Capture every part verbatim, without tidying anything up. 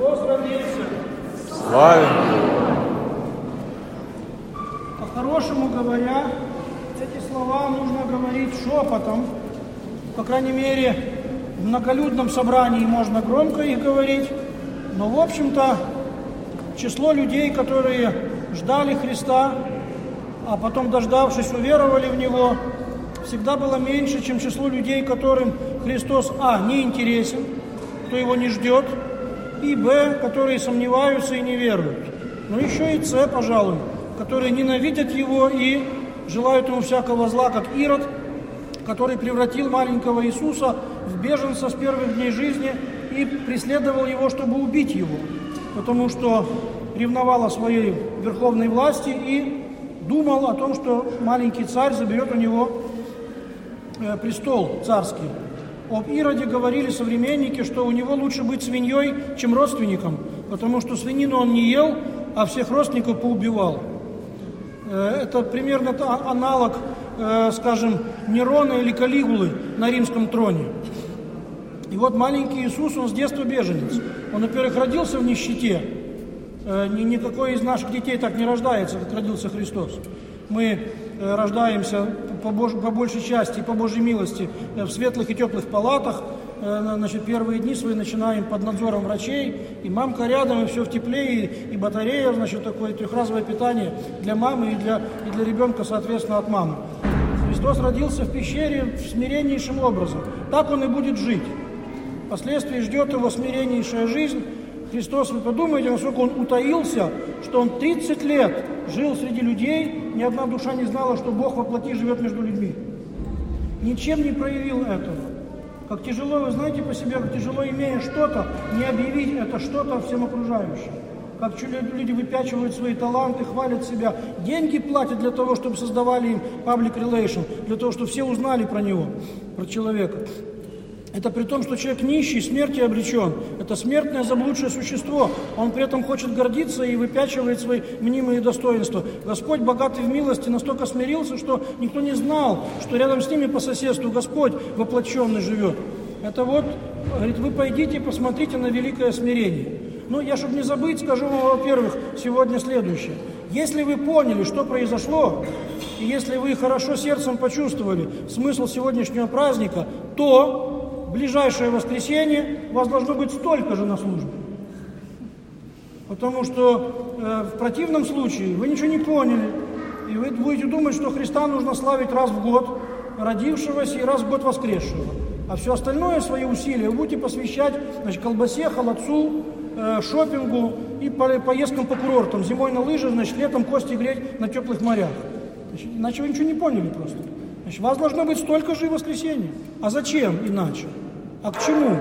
Христос родился. Славим. По-хорошему говоря, эти слова нужно говорить шепотом. По крайней мере, в многолюдном собрании можно громко их говорить. Но, в общем-то, число людей, которые ждали Христа, а потом, дождавшись, уверовали в Него, всегда было меньше, чем число людей, которым Христос, а, не интересен, кто Его не ждет, и, б, которые сомневаются и не веруют. Но еще и с, пожалуй, которые ненавидят Его и желают Ему всякого зла, как Ирод, который превратил маленького Иисуса в беженца с первых дней жизни и преследовал Его, чтобы убить Его, потому что ревновал о своей верховной власти и думал о том, что маленький царь заберет у него э, престол царский. Об Ироде говорили современники, что у него лучше быть свиньей, чем родственником, потому что свинину он не ел, а всех родственников поубивал. Э, это примерно аналог, э, скажем, Нерона или Калигулы на римском троне. И вот маленький Иисус, он с детства беженец. Он, во-первых, родился в нищете. Никакой из наших детей так не рождается, как родился Христос. Мы рождаемся по, Бож... по большей части, по Божьей милости, в светлых и теплых палатах. Значит, первые дни свои начинаем под надзором врачей, и мамка рядом, и все в тепле, и, и батарея, значит, такое трехразовое питание для мамы и для, и для ребенка, соответственно, от мамы. Христос родился в пещере смиреннейшим образом. Так он и будет жить. Впоследствии ждет его смиреннейшая жизнь. Христос, вы подумайте, насколько он утаился, что он тридцать лет жил среди людей, ни одна душа не знала, что Бог во плоти живет между людьми. Ничем не проявил этого. Как тяжело, вы знаете по себе, как тяжело, имея что-то, не объявить это что-то всем окружающим. Как люди выпячивают свои таланты, хвалят себя. Деньги платят для того, чтобы создавали им public relation, для того, чтобы все узнали про него, про человека. Это при том, что человек нищий, смерти обречен. Это смертное заблудшее существо. Он при этом хочет гордиться и выпячивает свои мнимые достоинства. Господь, богатый в милости, настолько смирился, что никто не знал, что рядом с ними по соседству Господь воплощенный живет. Это вот, говорит, вы пойдите, посмотрите на великое смирение. Ну, я, чтобы не забыть, скажу вам, во-первых, сегодня следующее. Если вы поняли, что произошло, и если вы хорошо сердцем почувствовали смысл сегодняшнего праздника, то в ближайшее воскресенье у вас должно быть столько же на службе. Потому что э, в противном случае вы ничего не поняли, и вы будете думать, что Христа нужно славить раз в год, родившегося, и раз в год воскресшего. А все остальное, свои усилия, вы будете посвящать, значит, колбасе, холодцу, э, шопингу и по, поездкам по курортам. Зимой на лыжи, значит, летом кости греть на теплых морях. Значит, иначе вы ничего не поняли просто. Значит, вас должно быть столько же и в воскресенье. А зачем иначе? А к чему?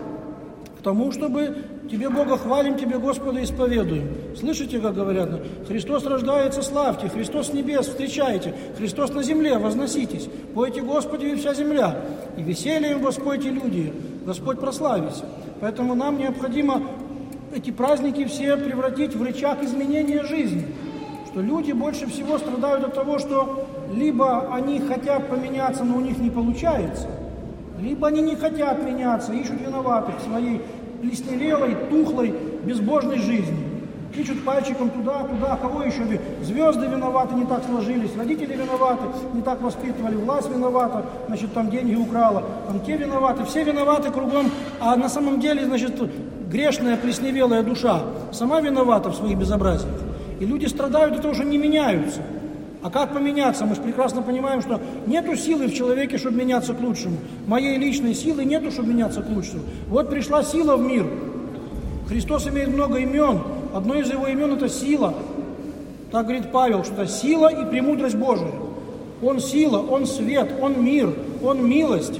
К тому, чтобы тебе Бога хвалим, тебе Господа исповедуем. Слышите, как говорят? Христос рождается, славьте, Христос с небес, встречайте, Христос на земле, возноситесь. Пойте Господи и вся земля, и весельем воспойте люди, Господь прославится. Поэтому нам необходимо эти праздники все превратить в рычаг изменения жизни. Что люди больше всего страдают от того, что либо они хотят поменяться, но у них не получается, либо они не хотят меняться, ищут виноватых в своей плесневелой, тухлой, безбожной жизни. Ищут пальчиком туда, туда, кого еще? Звезды виноваты, не так сложились, родители виноваты, не так воспитывали, власть виновата, значит, там деньги украла, там те виноваты, все виноваты кругом, а на самом деле, значит, грешная, плесневелая душа сама виновата в своих безобразиях. И люди страдают от того, что не меняются. А как поменяться? Мы же прекрасно понимаем, что нету силы в человеке, чтобы меняться к лучшему. Моей личной силы нету, чтобы меняться к лучшему. Вот пришла сила в мир. Христос имеет много имен. Одно из его имен – это сила. Так говорит Павел, что это сила и премудрость Божия. Он сила, он свет, он мир, он милость.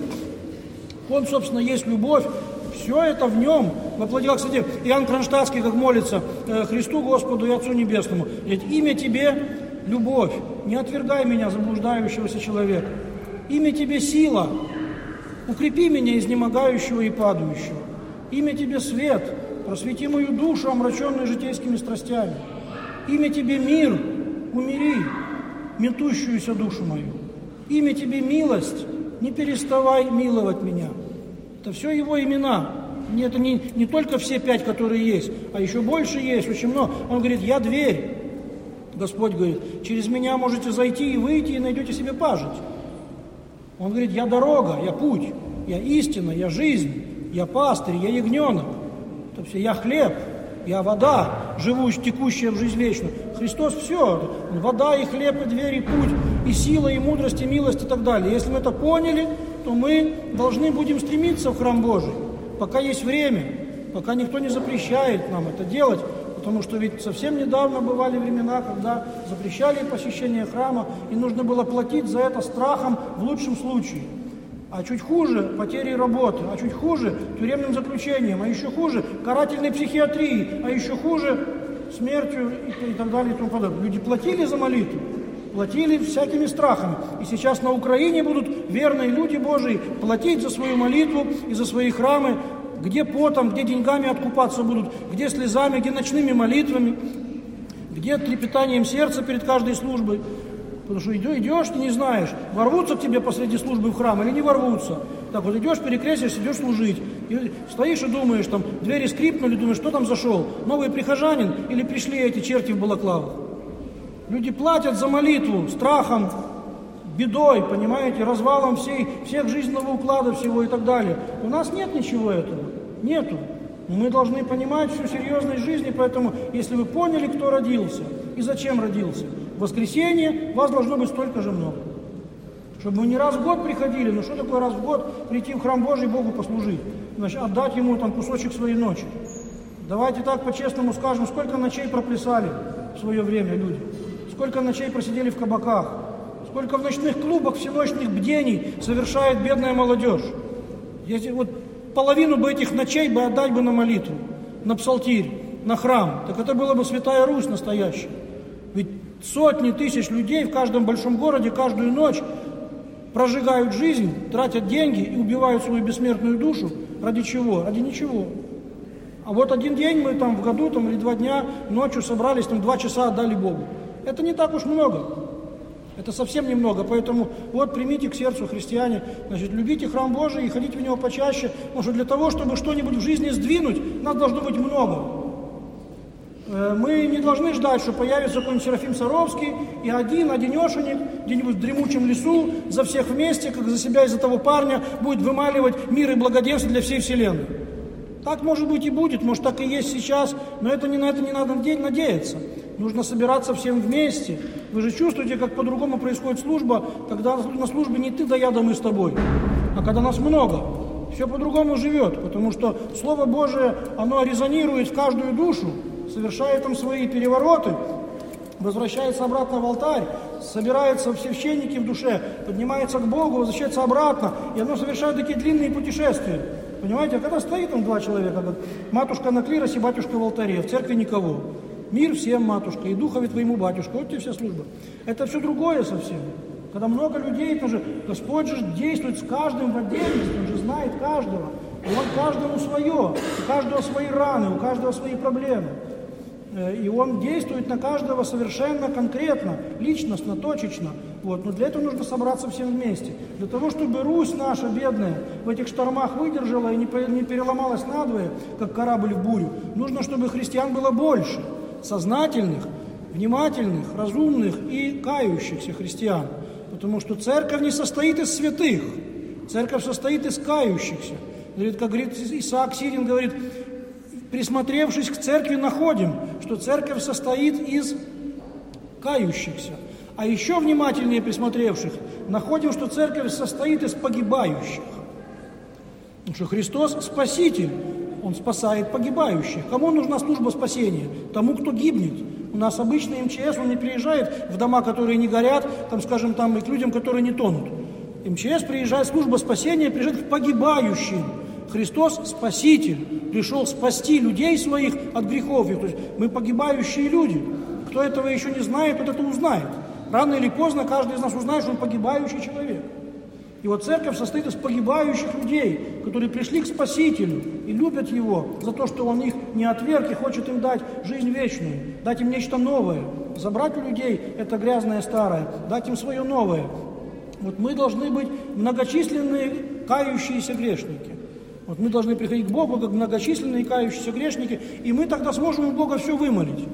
Он, собственно, есть любовь. Все это в нем воплотилось. Кстати, Иоанн Кронштадтский, как молится Христу Господу и Отцу Небесному. Говорит, имя тебе – любовь, не отвергай меня, заблуждающегося человека. Имя тебе сила, укрепи меня, изнемогающего и падающего. Имя тебе свет, просвети мою душу, омраченную житейскими страстями. Имя тебе мир, умири метущуюся душу мою. Имя тебе милость, не переставай миловать меня. Это все его имена. Это не, не только все пять, которые есть, а еще больше есть, очень много. Он говорит, я дверь. Господь говорит, через меня можете зайти и выйти, и найдете себе пажить. Он говорит, я дорога, я путь, я истина, я жизнь, я пастырь, я ягненок. То есть я хлеб, я вода, живущая, текущая в жизнь вечную. Христос все, вода и хлеб, и дверь, и путь, и сила, и мудрость, и милость, и так далее. Если мы это поняли, то мы должны будем стремиться в храм Божий, пока есть время, пока никто не запрещает нам это делать, потому что ведь совсем недавно бывали времена, когда запрещали посещение храма, и нужно было платить за это страхом в лучшем случае. А чуть хуже потерей работы, а чуть хуже тюремным заключением, а еще хуже карательной психиатрией, а еще хуже смертью и, и так далее и тому подобное. Люди платили за молитву, платили всякими страхами. И сейчас на Украине будут верные люди Божии платить за свою молитву и за свои храмы, где потом, где деньгами откупаться будут, где слезами, где ночными молитвами, где трепетанием сердца перед каждой службой. Потому что идешь, ты не знаешь, ворвутся к тебе посреди службы в храм или не ворвутся. Так вот идешь, перекрестишься, идешь служить. И стоишь и думаешь, там двери скрипнули, думаешь, кто там зашел? Новый прихожанин или пришли эти черти в балаклавах? Люди платят за молитву страхом, бедой, понимаете, развалом всей, всех жизненного уклада всего и так далее. У нас нет ничего этого, нету. Мы должны понимать всю серьезность жизни, поэтому, если вы поняли, кто родился и зачем родился, в воскресенье вас должно быть столько же много. Чтобы мы не раз в год приходили, но что такое раз в год прийти в храм Божий Богу послужить? Значит, отдать Ему там кусочек своей ночи. Давайте так по-честному скажем, сколько ночей проплясали в свое время люди, сколько ночей просидели в кабаках, сколько в ночных клубах всеночных бдений совершает бедная молодежь. Если вот половину бы этих ночей бы отдать бы на молитву, на псалтирь, на храм, так это была бы Святая Русь настоящая. Ведь сотни тысяч людей в каждом большом городе каждую ночь прожигают жизнь, тратят деньги и убивают свою бессмертную душу. Ради чего? Ради ничего. А вот один день мы там в году, там, или два дня ночью собрались, там два часа отдали Богу. Это не так уж много. Это совсем немного. Поэтому вот примите к сердцу, христиане, значит, любите храм Божий и ходите в него почаще. Потому что для того, чтобы что-нибудь в жизни сдвинуть, нас должно быть много. Мы не должны ждать, что появится какой-нибудь Серафим Саровский и один, одинешенек, где-нибудь в дремучем лесу, за всех вместе, как за себя и за того парня, будет вымаливать мир и благоденствие для всей вселенной. Так, может быть, и будет, может, так и есть сейчас, но это не, на это не надо надеяться. Нужно собираться всем вместе. Вы же чувствуете, как по-другому происходит служба, когда на службе не ты да я, да мы с тобой, а когда нас много. Все по-другому живет, потому что Слово Божие, оно резонирует в каждую душу, совершает там свои перевороты, возвращается обратно в алтарь, собираются в священники в душе, поднимается к Богу, возвращается обратно, и оно совершает такие длинные путешествия. Понимаете, а когда стоит там два человека, говорит, матушка на клиросе, батюшка в алтаре, в церкви никого. Мир всем, матушка, и духове твоему, батюшка, вот тебе вся служба. Это все другое совсем. Когда много людей, тоже Господь же действует с каждым в отдельности, Он же знает каждого. И Он каждому свое, у каждого свои раны, у каждого свои проблемы. И Он действует на каждого совершенно конкретно, личностно, точечно. Вот. Но для этого нужно собраться всем вместе. Для того, чтобы Русь наша бедная в этих штормах выдержала и не переломалась надвое, как корабль в бурю, нужно, чтобы христиан было больше. Сознательных, внимательных, разумных и кающихся христиан. Потому что церковь не состоит из святых. Церковь состоит из кающихся. Как говорит Исаак Сирин, говорит, присмотревшись к церкви, находим, что церковь состоит из кающихся. А еще внимательнее присмотревших, находим, что церковь состоит из погибающих. Потому что Христос Спаситель, Он спасает погибающих. Кому нужна служба спасения? Тому, кто гибнет. У нас обычный эм че эс, он не приезжает в дома, которые не горят, там, скажем, там, и к людям, которые не тонут. эм че эс приезжает, служба спасения приезжает к погибающим. Христос Спаситель пришел спасти людей своих от грехов. То есть мы погибающие люди. Кто этого еще не знает, тот это узнает. Рано или поздно каждый из нас узнает, что он погибающий человек. И вот церковь состоит из погибающих людей, которые пришли к Спасителю и любят Его за то, что Он их не отверг и хочет им дать жизнь вечную, дать им нечто новое, забрать у людей это грязное старое, дать им свое новое. Вот мы должны быть многочисленные кающиеся грешники. Вот мы должны приходить к Богу, как многочисленные кающиеся грешники, и мы тогда сможем у Бога все вымолить.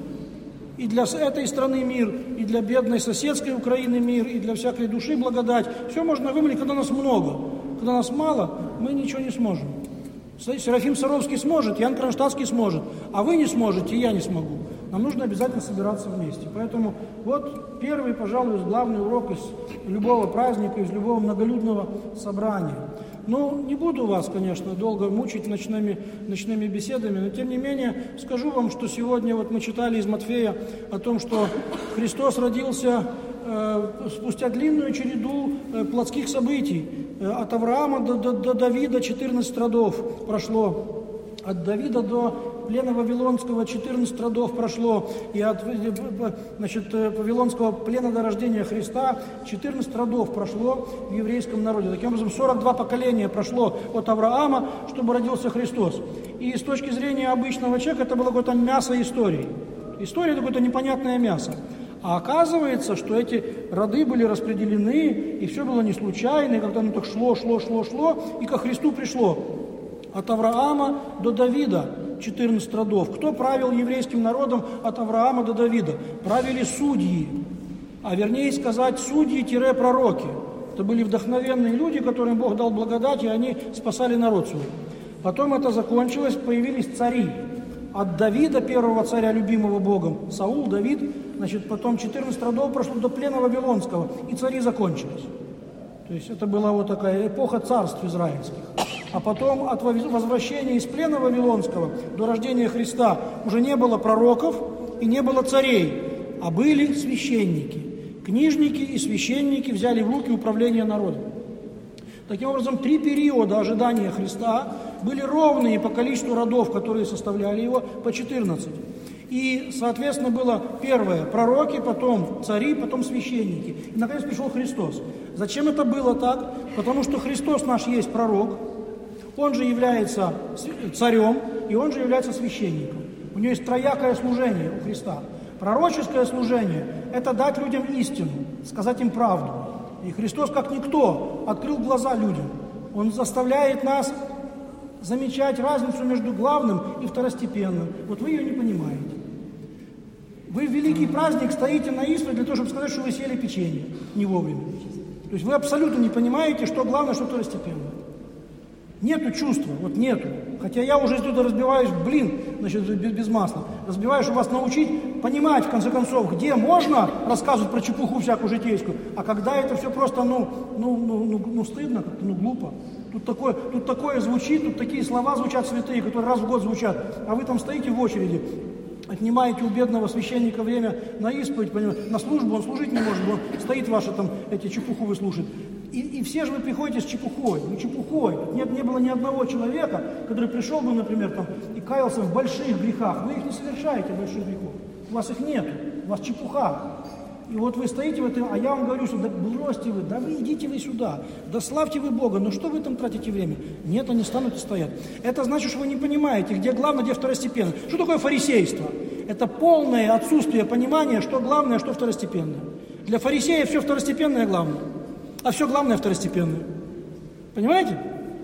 И для этой страны мир, и для бедной соседской Украины мир, и для всякой души благодать. Все можно вымолить, когда нас много. Когда нас мало, мы ничего не сможем. Серафим Саровский сможет, Ян Кронштадтский сможет, а вы не сможете, и я не смогу. Нам нужно обязательно собираться вместе. Поэтому вот первый, пожалуй, главный урок из любого праздника, из любого многолюдного собрания. Ну, не буду вас, конечно, долго мучить ночными, ночными беседами, но тем не менее скажу вам, что сегодня вот мы читали из Матфея о том, что Христос родился э, спустя длинную череду э, плотских событий. Э, от Авраама до, до, до Давида четырнадцать родов прошло. От Давида до плена Вавилонского четырнадцать родов прошло, и от значит, Вавилонского плена до рождения Христа четырнадцать родов прошло в еврейском народе. Таким образом, сорок два поколения прошло от Авраама, чтобы родился Христос. И с точки зрения обычного человека это было какое-то мясо истории. История – это какое-то непонятное мясо. А оказывается, что эти роды были распределены, и все было не случайно, и когда оно так шло, шло, шло, шло, и ко Христу пришло. От Авраама до Давида четырнадцать родов. Кто правил еврейским народом от Авраама до Давида? Правили судьи, а вернее сказать судьи-пророки. Это были вдохновенные люди, которым Бог дал благодать, и они спасали народ свой. Потом это закончилось, появились цари. От Давида, первого царя, любимого Богом, Саул, Давид, значит, потом четырнадцать родов прошло до плена Вавилонского, и цари закончились. То есть это была вот такая эпоха царств израильских. А потом от возвращения из плена Вавилонского до рождения Христа уже не было пророков и не было царей, а были священники. Книжники и священники взяли в руки управление народом. Таким образом, три периода ожидания Христа были ровные по количеству родов, которые составляли его, по четырнадцать. И, соответственно, было первое – пророки, потом цари, потом священники. И, наконец, пришел Христос. Зачем это было так? Потому что Христос наш есть пророк, он же является царем, и он же является священником. У него есть троякое служение у Христа. Пророческое служение – это дать людям истину, сказать им правду. И Христос, как никто, открыл глаза людям. Он заставляет нас замечать разницу между главным и второстепенным. Вот вы ее не понимаете. Вы в великий праздник стоите на исповеди для того, чтобы сказать, что вы съели печенье не вовремя. То есть вы абсолютно не понимаете, что главное, что второстепенное. Нету чувства, вот нету. Хотя я уже тут разбиваюсь, блин, значит, без, без масла. Разбиваю, чтобы вас научить понимать, в конце концов, где можно рассказывать про чепуху всякую житейскую, а когда это все просто, ну, ну, ну, ну, ну стыдно, как-то, ну, глупо. Тут такое, тут такое звучит, тут такие слова звучат святые, которые раз в год звучат, а вы там стоите в очереди, отнимаете у бедного священника время на исповедь, на службу, он служить не может, он стоит ваши там, эти чепуху выслушает. И, и все же вы приходите с чепухой, ну чепухой. Нет, не было ни одного человека, который пришел бы, например, там, и каялся в больших грехах. Вы их не совершаете, больших грехов. У вас их нет, у вас чепуха. И вот вы стоите в этом, а я вам говорю, что да бросьте вы, да вы идите вы сюда, да славьте вы Бога, но что вы там тратите время? Нет, они станут и стоят. Это значит, что вы не понимаете, где главное, где второстепенное. Что такое фарисейство? Это полное отсутствие понимания, что главное, что второстепенное. Для фарисея все второстепенное главное, а все главное второстепенное. Понимаете?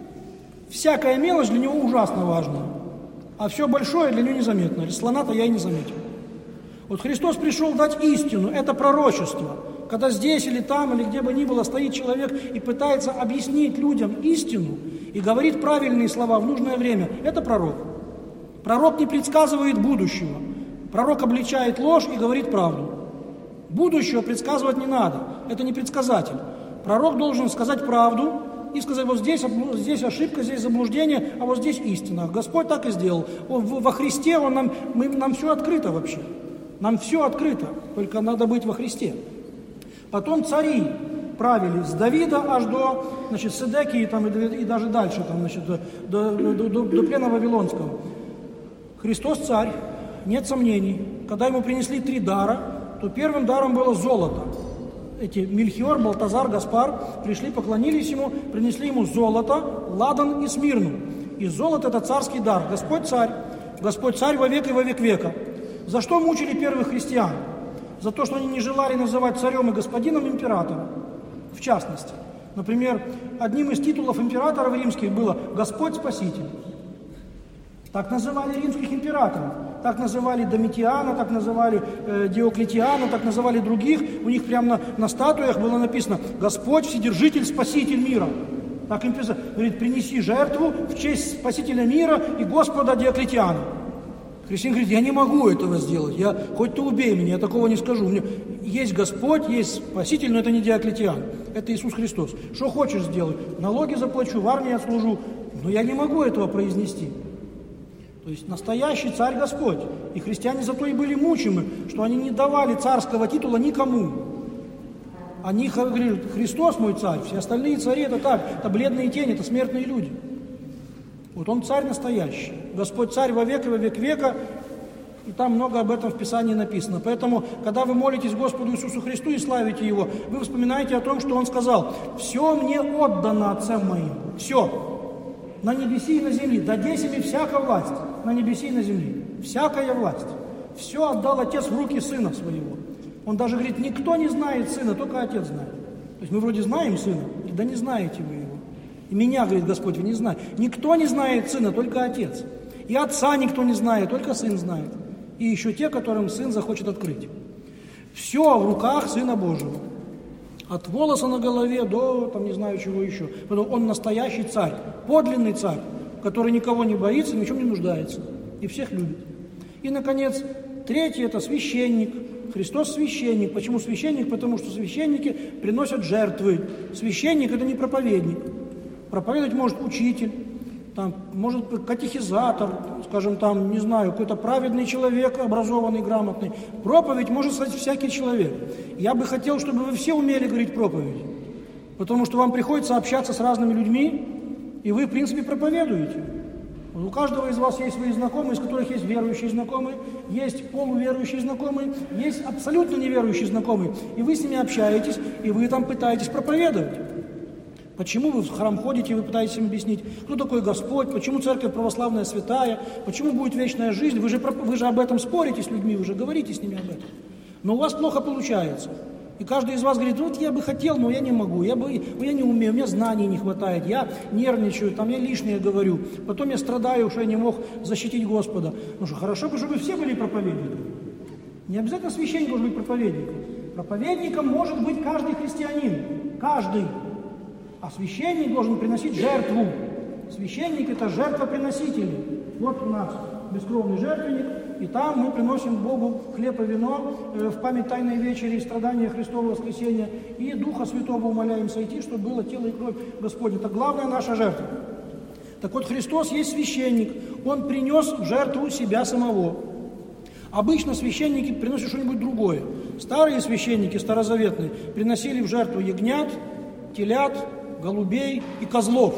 Всякая мелочь для него ужасно важна, а все большое для него незаметно. Слона-то я и не заметил. Вот Христос пришел дать истину, это пророчество. Когда здесь или там, или где бы ни было, стоит человек и пытается объяснить людям истину и говорит правильные слова в нужное время, это пророк. Пророк не предсказывает будущего. Пророк обличает ложь и говорит правду. Будущего предсказывать не надо, это не предсказатель. Пророк должен сказать правду и сказать, вот здесь, здесь ошибка, здесь заблуждение, а вот здесь истина. Господь так и сделал. Во Христе он нам, мы, нам все открыто вообще. Нам все открыто, только надо быть во Христе. Потом цари правили с Давида аж до, значит, Седекии там, и, и даже дальше, там, значит, до, до, до, до, до плена Вавилонского. Христос царь, нет сомнений. Когда ему принесли три дара, то первым даром было золото. Эти Мельхиор, Балтазар, Гаспар пришли, поклонились ему, принесли ему золото, ладан и смирну. И золото – это царский дар. Господь царь, Господь царь во век и во век века. За что мучили первых христиан? За то, что они не желали называть царем и господином императора, в частности. Например, одним из титулов императоров римских было «Господь Спаситель». Так называли римских императоров. Так называли Домитиана, так называли э, Диоклетиана, так называли других. У них прямо на, на статуях было написано «Господь, Вседержитель, Спаситель мира». Так им писали. Говорит, принеси жертву в честь Спасителя мира и Господа Диоклетиана. Христиан говорит, я не могу этого сделать. Я, хоть ты убей меня, я такого не скажу. У меня есть Господь, есть Спаситель, но это не Диоклетиан. Это Иисус Христос. Что хочешь сделать? Налоги заплачу, в армии отслужу. Но я не могу этого произнести. То есть настоящий царь Господь. И христиане зато и были мучимы, что они не давали царского титула никому. Они говорили, Христос мой царь, все остальные цари это так, это бледные тени, это смертные люди. Вот он царь настоящий. Господь царь во век и во век века. И там много об этом в Писании написано. Поэтому, когда вы молитесь Господу Иисусу Христу и славите Его, вы вспоминаете о том, что Он сказал, «Все мне отдано Отцем моим». Все. На небеси и на земле. Дадеся мне всякая власть. На небеси и на земле. Всякая власть. Все отдал Отец в руки Сына Своего. Он даже говорит, никто не знает Сына, только Отец знает. То есть мы вроде знаем Сына, да не знаете вы Его. И меня, говорит Господь, вы не знаете. Никто не знает Сына, только Отец. И Отца никто не знает, только Сын знает. И еще те, которым Сын захочет открыть. Все в руках Сына Божьего. От волоса на голове до, там, не знаю, чего еще. Потому он настоящий царь, подлинный царь, который никого не боится, ни в чем не нуждается. И всех любит. И, наконец, третье – это священник. Христос священник. Почему священник? Потому что священники приносят жертвы. Священник – это не проповедник. Проповедовать может учитель, там, может катехизатор, скажем, там, не знаю, какой-то праведный человек, образованный, грамотный. Проповедь может сказать всякий человек. Я бы хотел, чтобы вы все умели говорить проповедь, потому что вам приходится общаться с разными людьми, и вы, в принципе, проповедуете. У каждого из вас есть свои знакомые, из которых есть верующие знакомые, есть полуверующие знакомые, есть абсолютно неверующие знакомые, и вы с ними общаетесь, и вы там пытаетесь проповедовать. Почему вы в храм ходите, и вы пытаетесь им объяснить, кто такой Господь, почему церковь православная святая, почему будет вечная жизнь, вы же, вы же об этом спорите с людьми, вы же говорите с ними об этом. Но у вас плохо получается. И каждый из вас говорит, вот я бы хотел, но я не могу, я, бы, я не умею, у меня знаний не хватает, я нервничаю, там я лишнее говорю, потом я страдаю, что я не мог защитить Господа. Ну что, хорошо бы, чтобы все были проповедниками. Не обязательно священник должен быть проповедником. Проповедником может быть каждый христианин, каждый. А священник должен приносить жертву. Священник – это жертвоприноситель. Вот у нас бескровный жертвенник, и там мы приносим Богу хлеб и вино в память Тайной вечери и страдания Христового воскресения, и Духа Святого умоляем сойти, чтобы было тело и кровь Господня. Это главная наша жертва. Так вот, Христос есть священник. Он принес в жертву себя самого. Обычно священники приносят что-нибудь другое. Старые священники, старозаветные, приносили в жертву ягнят, телят, голубей и козлов.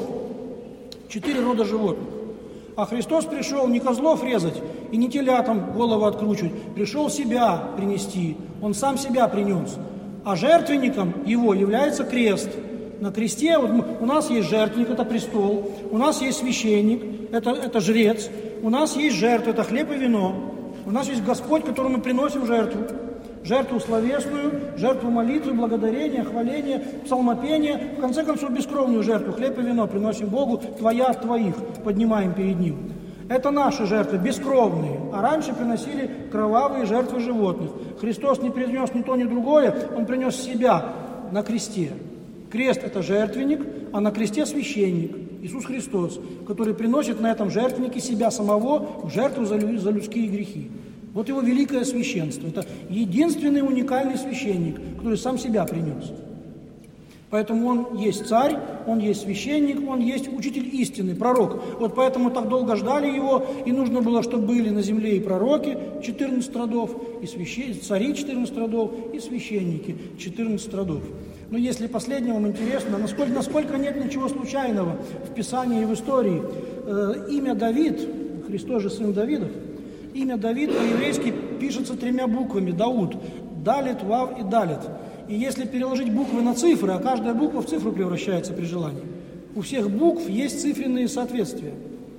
Четыре рода животных. А Христос пришел не козлов резать и не телятам голову откручивать. Пришел себя принести. Он сам себя принес. А жертвенником его является крест. На кресте вот мы, у нас есть жертвенник, это престол. У нас есть священник, это, это жрец. У нас есть жертва, это хлеб и вино. У нас есть Господь, которому мы приносим жертву. Жертву словесную, жертву молитвы, благодарения, хваления, псалмопения, в конце концов, бескровную жертву, хлеб и вино приносим Богу, твоя от твоих, поднимаем перед Ним. Это наши жертвы, бескровные, а раньше приносили кровавые жертвы животных. Христос не принес ни то, ни другое, Он принес себя на кресте. Крест – это жертвенник, а на кресте священник, Иисус Христос, который приносит на этом жертвеннике себя самого в жертву за людские грехи. Вот его великое священство. Это единственный уникальный священник, который сам себя принес. Поэтому он есть царь, он есть священник, он есть учитель истины, пророк. Вот поэтому так долго ждали его, и нужно было, чтобы были на земле и пророки, четырнадцать родов, и священ... цари четырнадцать родов, и священники четырнадцать родов. Но если последнее вам интересно, насколько, насколько нет ничего случайного в Писании и в истории, э, имя Давид, Христос же сын Давидов, имя Давид по-еврейски пишется тремя буквами, Дауд, Далит, Вав и Далит. И если переложить буквы на цифры, а каждая буква в цифру превращается при желании, у всех букв есть цифренные соответствия.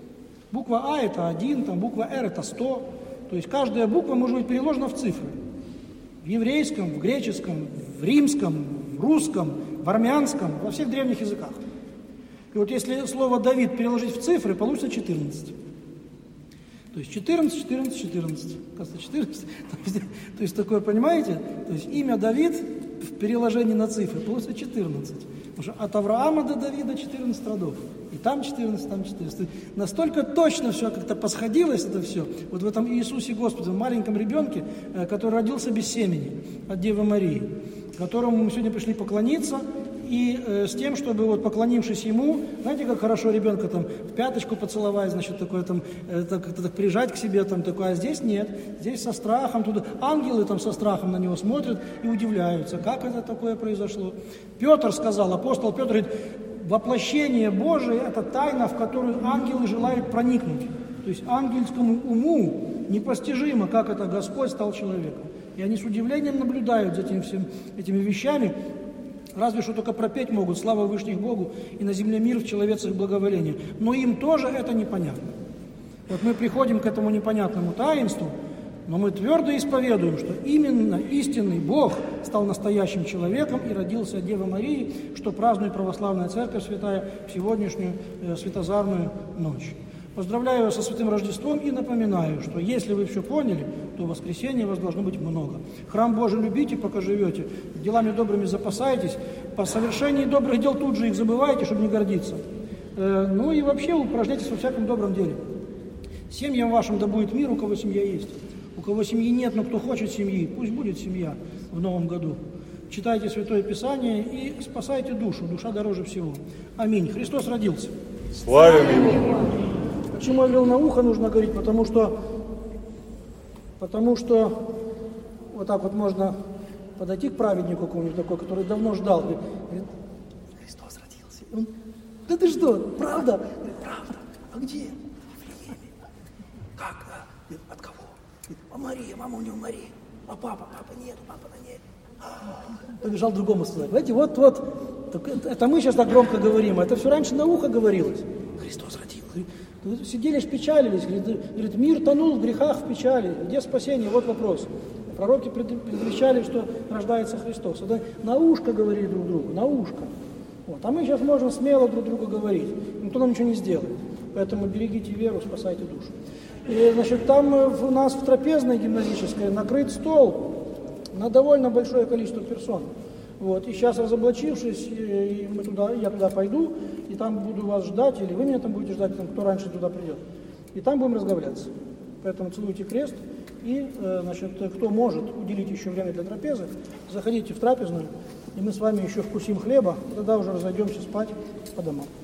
Буква А это один, там буква Р это сто, то есть каждая буква может быть переложена в цифры. В еврейском, в греческом, в римском, в русском, в армянском, во всех древних языках. И вот если слово Давид переложить в цифры, получится четырнадцать. То есть четырнадцать, четырнадцать, четырнадцать. Кажется, четырнадцать. То есть такое, понимаете? То есть имя Давид в переложении на цифры получится четырнадцать. Потому что от Авраама до Давида четырнадцать родов. И там четырнадцать, там четырнадцать. Настолько точно все как-то посходилось, это все. Вот в этом Иисусе Господе, в маленьком ребенке, который родился без семени от Девы Марии, которому мы сегодня пришли поклониться, и э, с тем, чтобы, вот, поклонившись ему, знаете, как хорошо ребенка там в пяточку поцеловать, значит, такое там, э, так, так, прижать к себе, там, такое, а здесь нет, здесь со страхом, туда ангелы там со страхом на него смотрят и удивляются, как это такое произошло. Петр сказал, апостол Петр говорит, воплощение Божие – это тайна, в которую ангелы желают проникнуть. То есть ангельскому уму непостижимо, как это Господь стал человеком. И они с удивлением наблюдают за этим, всем, этими вещами, разве что только пропеть могут, слава Вышних Богу, и на земле мир в человецах благоволение. Но им тоже это непонятно. Вот мы приходим к этому непонятному таинству, но мы твердо исповедуем, что именно истинный Бог стал настоящим человеком и родился от Девы Марии, что празднует Православная Церковь Святая в сегодняшнюю э, светозарную ночь. Поздравляю вас со Святым Рождеством и напоминаю, что если вы все поняли, то в воскресенье вас должно быть много. Храм Божий любите, пока живете, делами добрыми запасайтесь, по совершении добрых дел тут же их забывайте, чтобы не гордиться. Э, ну и вообще упражняйтесь во всяком добром деле. Семьям вашим да будет мир, у кого семья есть. У кого семьи нет, но кто хочет семьи, пусть будет семья в новом году. Читайте Святое Писание и спасайте душу, душа дороже всего. Аминь. Христос родился. Славим Его! Почему я говорил, на ухо нужно говорить? Потому что, потому что вот так вот можно подойти к праведнику какому-нибудь такой, который давно ждал. Говорит, Христос родился. Он, да ты что, правда? Говорит, правда. А где? В Вифлееме. Как? Да? Говорит, от кого? Говорит, а Мария, мама у него Мария. А папа? Папа нет, папа на ней. Побежал другому сказать. Знаете, вот, вот, это мы сейчас так громко говорим, а это все раньше на ухо говорилось. Христос родился. Сидели, печалились, говорит, мир тонул в грехах, в печали. Где спасение? Вот вопрос. Пророки предвещали, что рождается Христос. Это на ушко говорили друг другу, на ушко. Вот. А мы сейчас можем смело друг другу говорить. Никто нам ничего не сделает. Поэтому берегите веру, спасайте душу. И, значит, там у нас в трапезной гимназической накрыт стол на довольно большое количество персон. Вот. И сейчас, разоблачившись, и мы туда, я туда пойду, и там буду вас ждать, или вы меня там будете ждать, там, кто раньше туда придет. И там будем разговариваться. Поэтому целуйте крест, и, э, значит, кто может уделить еще время для трапезы, заходите в трапезную, и мы с вами еще вкусим хлеба, тогда уже разойдемся спать по домам.